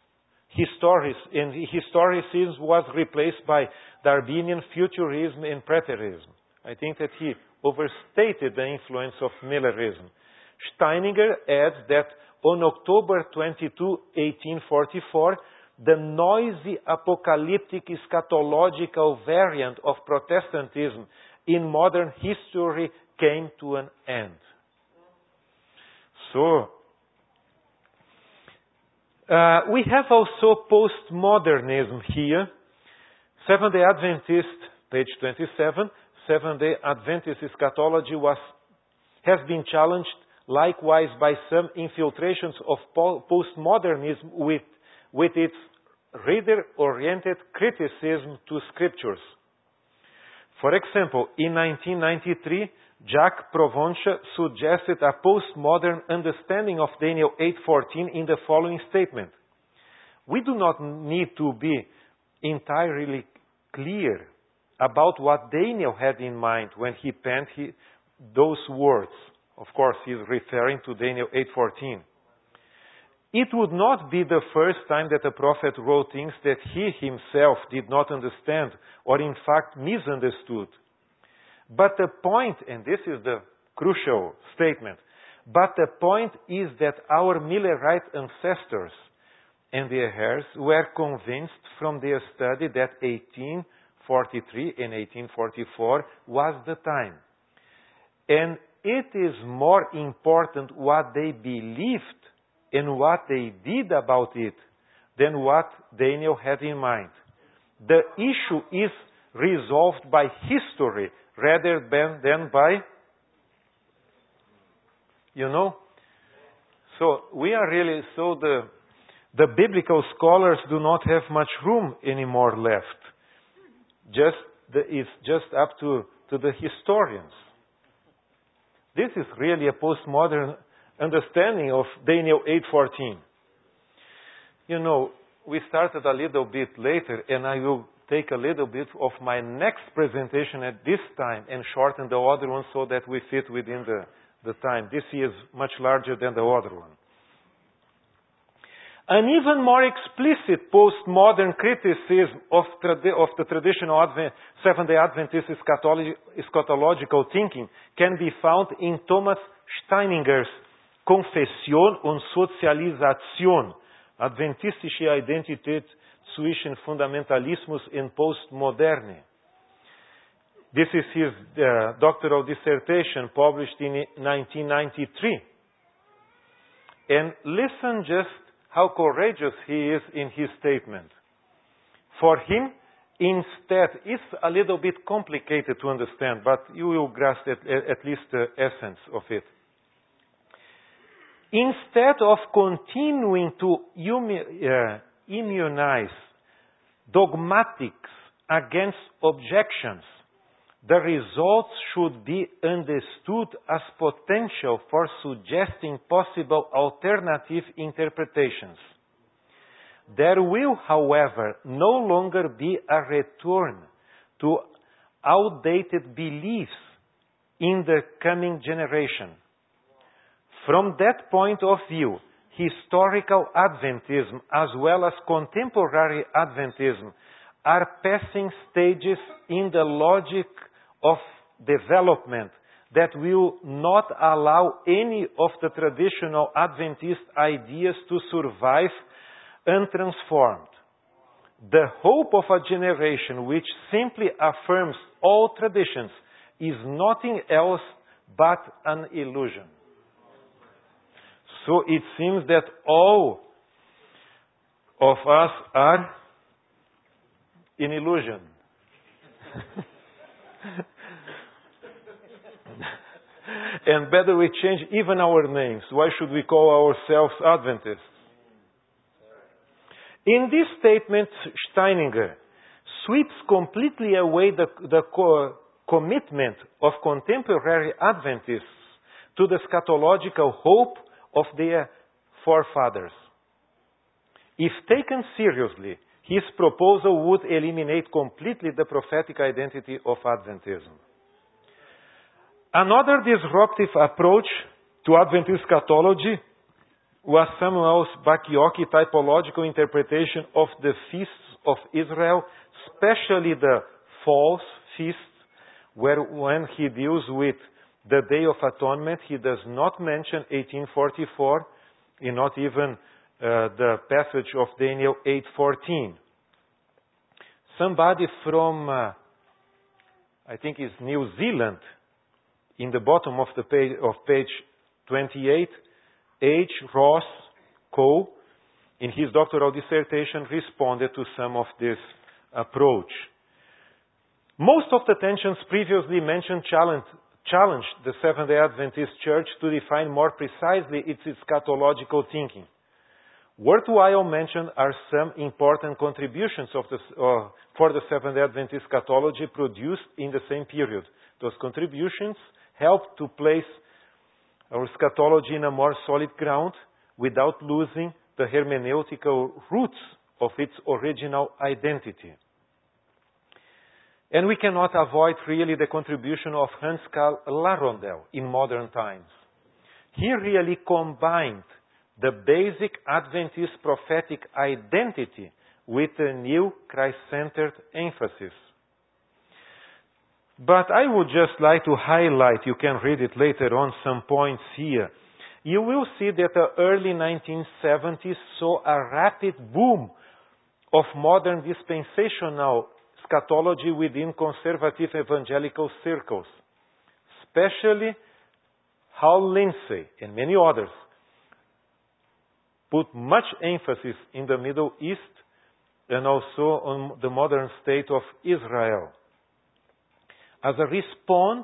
historicism was replaced by Darwinian futurism and preterism. I think that he overstated the influence of Millerism. Steininger adds that on October 22, 1844, the noisy apocalyptic eschatological variant of Protestantism in modern history came to an end. So, we have also postmodernism here. Seventh-day Adventist, page 27, Seventh-day Adventist eschatology has been challenged likewise by some infiltrations of postmodernism with its reader-oriented criticism to scriptures. For example, in 1993, Jacques Provencher suggested a postmodern understanding of Daniel 8:14 in the following statement. We do not need to be entirely clear about what Daniel had in mind when he penned those words. Of course, he is referring to Daniel 8:14. It would not be the first time that a prophet wrote things that he himself did not understand or in fact misunderstood. But the point, and this is the crucial statement, but the point is that our Millerite ancestors and their heirs were convinced from their study that 1843 and 1844 was the time. And it is more important what they believed and what they did about it than what Daniel had in mind. The issue is resolved by history rather than by, So we are really, the biblical scholars do not have much room anymore left. It's just up to the historians. This is really a postmodern understanding of Daniel 8:14. We started a little bit later, and I will take a little bit of my next presentation at this time and shorten the other one so that we fit within the time. This is much larger than the other one. An even more explicit postmodern criticism of the traditional Seventh-day Adventist eschatological thinking can be found in Thomas Steininger's Konfession und Sozialisation, Adventistische Identität zwischen Fundamentalismus und Postmoderne. This is his doctoral dissertation published in 1993. And listen just how courageous he is in his statement. For him, instead, it's a little bit complicated to understand, but you will grasp at least the essence of it. Instead of continuing to immunize dogmatics against objections, the results should be understood as potential for suggesting possible alternative interpretations. There will, however, no longer be a return to outdated beliefs in the coming generation. From that point of view, historical Adventism as well as contemporary Adventism are passing stages in the logic of development that will not allow any of the traditional Adventist ideas to survive untransformed. The hope of a generation which simply affirms all traditions is nothing else but an illusion. So it seems that all of us are in illusion. And better we change even our names. Why should we call ourselves Adventists? In this statement, Steininger sweeps completely away the commitment of contemporary Adventists to the eschatological hope of their forefathers. If taken seriously, his proposal would eliminate completely the prophetic identity of Adventism. Another disruptive approach to Adventist eschatology was Samuel Bacchiocchi typological interpretation of the feasts of Israel, especially the false feasts, where when he deals with the Day of Atonement, he does not mention 1844, and not even the passage of Daniel 8:14. Somebody from, I think it's New Zealand, in the bottom of the page 28, H. Ross Coe, in his doctoral dissertation, responded to some of this approach. Most of the tensions previously mentioned challenged the Seventh-day Adventist Church to define more precisely its eschatological thinking. Worthwhile mention are some important contributions for the Seventh-day Adventist eschatology produced in the same period. Those contributions helped to place our eschatology in a more solid ground without losing the hermeneutical roots of its original identity. And we cannot avoid really the contribution of Hans Karl Larondel in modern times. He really combined the basic Adventist prophetic identity with a new Christ-centered emphasis. But I would just like to highlight, you can read it later on, some points here. You will see that the early 1970s saw a rapid boom of modern dispensational eschatology within conservative evangelical circles, especially Hal Lindsey and many others put much emphasis in the Middle East and also on the modern state of Israel. As a response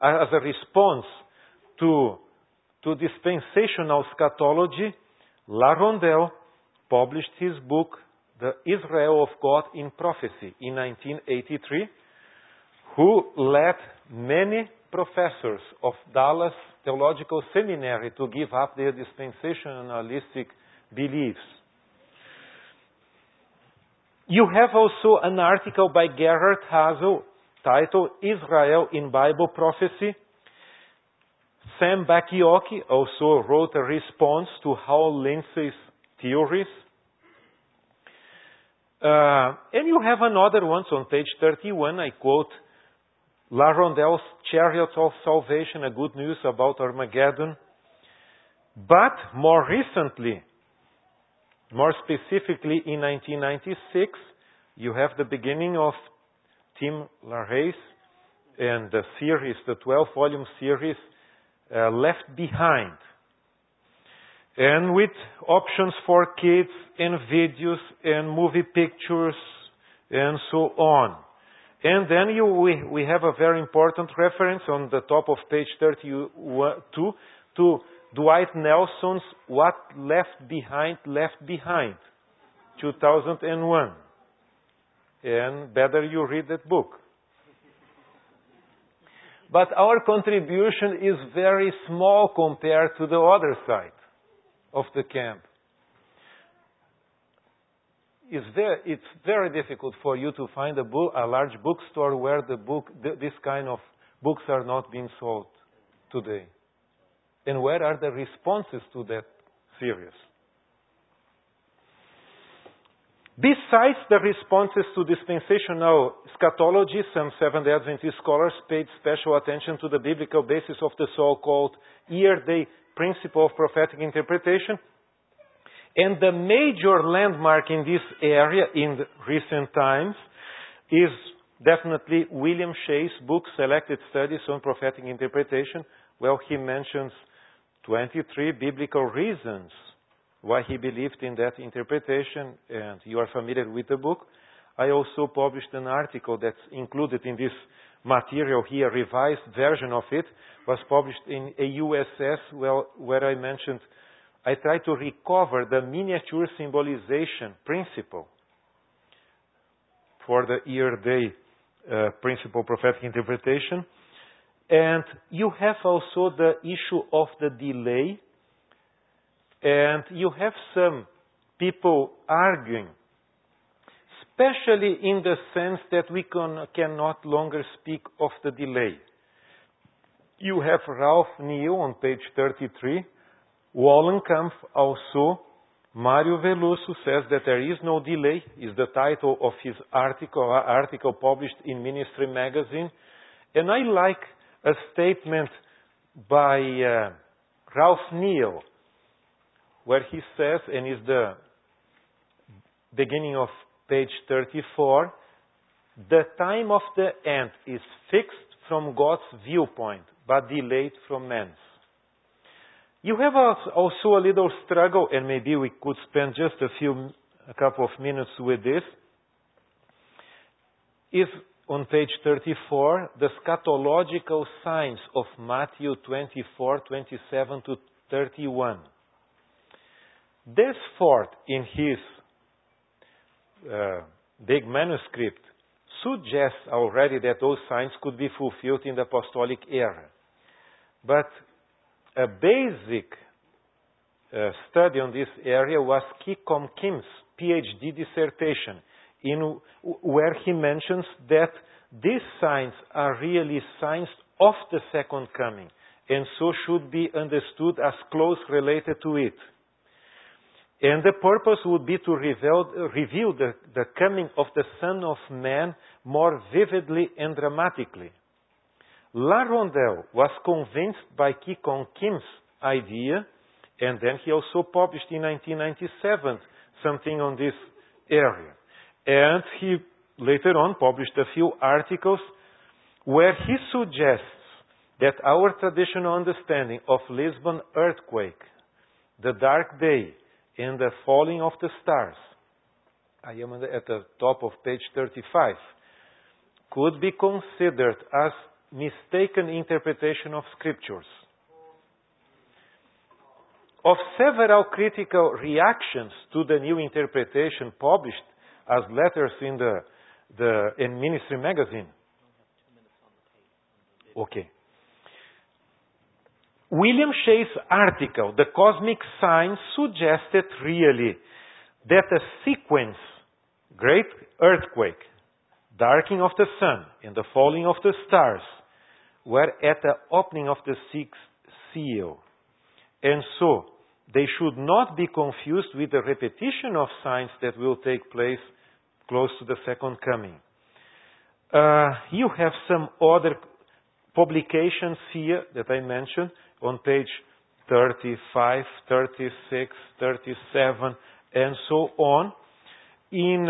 to dispensational eschatology, Larondel published his book, The Israel of God in Prophecy, in 1983, who led many professors of Dallas Theological Seminary to give up their dispensationalistic beliefs. You have also an article by Gerhard Hazel titled Israel in Bible Prophecy. Sam Bacchiocchi also wrote a response to Hal Lindsey's theories. And you have another one, so on page 31, I quote Larondel's Chariots of Salvation, a good news about Armageddon. But more recently, more specifically in 1996, you have the beginning of Tim LaHaye's and the series, the 12-volume series, Left Behind. And with options for kids and videos and movie pictures and so on. And then we have a very important reference on the top of page 32 to Dwight Nelson's What Left Behind, 2001. And better you read that book. But our contribution is very small compared to the other side of the camp. It's very difficult for you to find a large bookstore where this kind of books are not being sold today. And where are the responses to that series? Besides the responses to dispensational eschatology, some Seventh-day Adventist scholars paid special attention to the biblical basis of the so-called year-day principle of prophetic interpretation. And the major landmark in this area in the recent times is definitely William Shea's book, Selected Studies on Prophetic Interpretation, where he mentions 23 biblical reasons why he believed in that interpretation, and you are familiar with the book. I also published an article that's included in this material here, a revised version of it, was published in a USS where I mentioned, I try to recover the miniature symbolization principle for the year-day principle prophetic interpretation. And you have also the issue of the delay. And you have some people arguing, especially in the sense that we can no longer speak of the delay. You have Ralph Neal on page 33. Wallenkampf also. Mario Veloso says that there is no delay, is the title of his article published in Ministry Magazine. And I like a statement by Ralph Neal, where he says, and is the beginning of page 34, the time of the end is fixed from God's viewpoint, but delayed from man's. You have also a little struggle, and maybe we could spend just a couple of minutes with this, is on page 34, the scatological signs of Matthew 24, 27 to 31. Desford, in his big manuscript, suggests already that those signs could be fulfilled in the apostolic era. But a basic study on this area was Ki-Kom Kim's PhD dissertation, where he mentions that these signs are really signs of the second coming, and so should be understood as close related to it. And the purpose would be to reveal the coming of the Son of Man more vividly and dramatically. La Rondelle was convinced by Ki-Kom Kim's idea, and then he also published in 1997 something on this area. And he later on published a few articles where he suggests that our traditional understanding of Lisbon earthquake, the dark day, and the falling of the stars, I am at the top of page 35, could be considered as mistaken interpretation of scriptures. Of several critical reactions to the new interpretation published as letters in Ministry Magazine. Okay. William Shea's article, The Cosmic Signs, suggested really that a sequence, great earthquake, darkening of the sun, and the falling of the stars, were at the opening of the sixth seal. And so, they should not be confused with the repetition of signs that will take place close to the second coming. You have some other publications here that I mentioned on page 35, 36, 37, and so on. In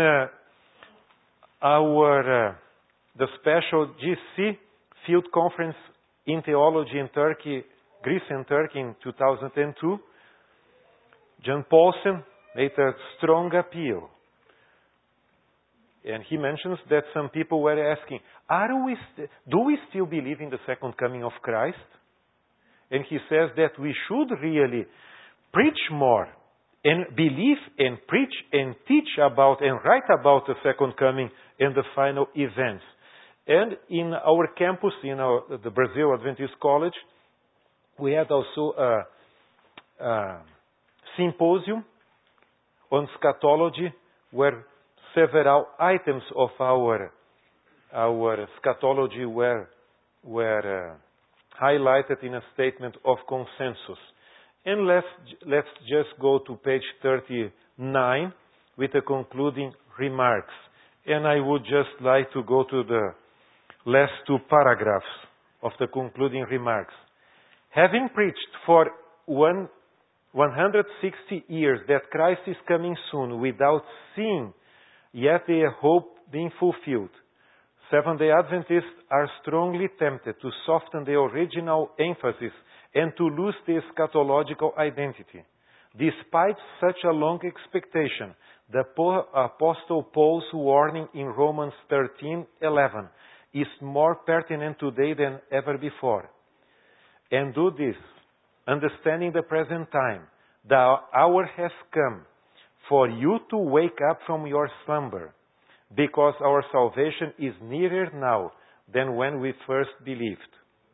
the special GC Field Conference in Theology in Turkey, Greece and Turkey in 2002, John Paulsen made a strong appeal. And he mentions that some people were asking, do we still believe in the second coming of Christ? And he says that we should really preach more and believe and preach and teach about and write about the second coming and the final events. And in our campus, the Brazil Adventist College, we had also a symposium on eschatology where several items of our eschatology were highlighted in a statement of consensus. And let's just go to page 39, with the concluding remarks. And I would just like to go to the last two paragraphs of the concluding remarks. Having preached for 160 years that Christ is coming soon without seeing yet their hope being fulfilled, Seventh-day Adventists are strongly tempted to soften the original emphasis and to lose the eschatological identity. Despite such a long expectation, the Apostle Paul's warning in Romans 13:11 is more pertinent today than ever before. And do this, understanding the present time, the hour has come for you to wake up from your slumber, because our salvation is nearer now than when we first believed.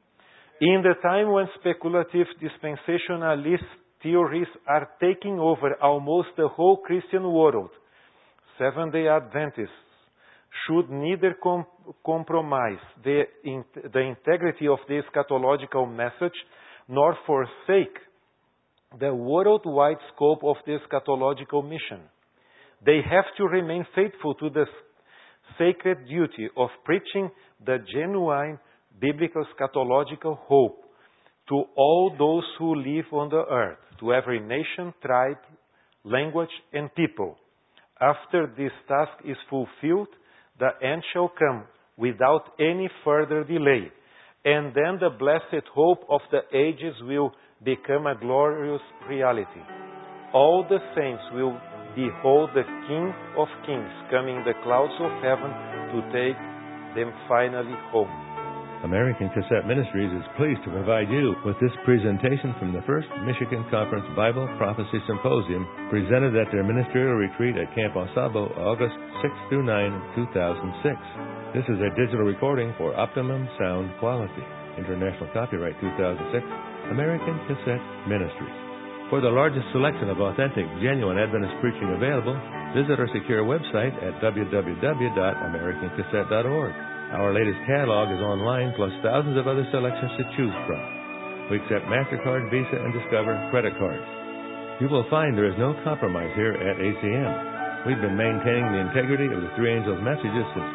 In the time when speculative dispensationalist theories are taking over almost the whole Christian world, Seventh-day Adventists should neither compromise the integrity of the eschatological message nor forsake the worldwide scope of the eschatological mission. They have to remain faithful to the sacred duty of preaching the genuine biblical eschatological hope to all those who live on the earth, to every nation, tribe, language, and people. After this task is fulfilled, the end shall come without any further delay, and then the blessed hope of the ages will become a glorious reality. All the saints will behold the King of Kings coming in the clouds of heaven to take them finally home. American Cassette Ministries is pleased to provide you with this presentation from the First Michigan Conference Bible Prophecy Symposium presented at their ministerial retreat at Camp Osabo, August 6 through 9, 2006. This is a digital recording for optimum sound quality. International copyright 2006, American Cassette Ministries. For the largest selection of authentic, genuine Adventist preaching available, visit our secure website at www.americancassette.org. Our latest catalog is online, plus thousands of other selections to choose from. We accept MasterCard, Visa, and Discover credit cards. You will find there is no compromise here at ACM. We've been maintaining the integrity of the Three Angels messages since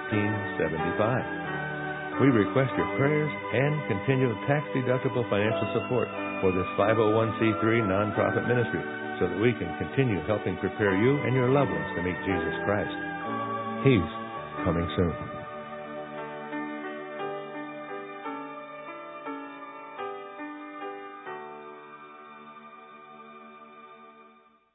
1975. We request your prayers and continued tax-deductible financial support for this 501c3 nonprofit ministry so that we can continue helping prepare you and your loved ones to meet Jesus Christ. He's coming soon.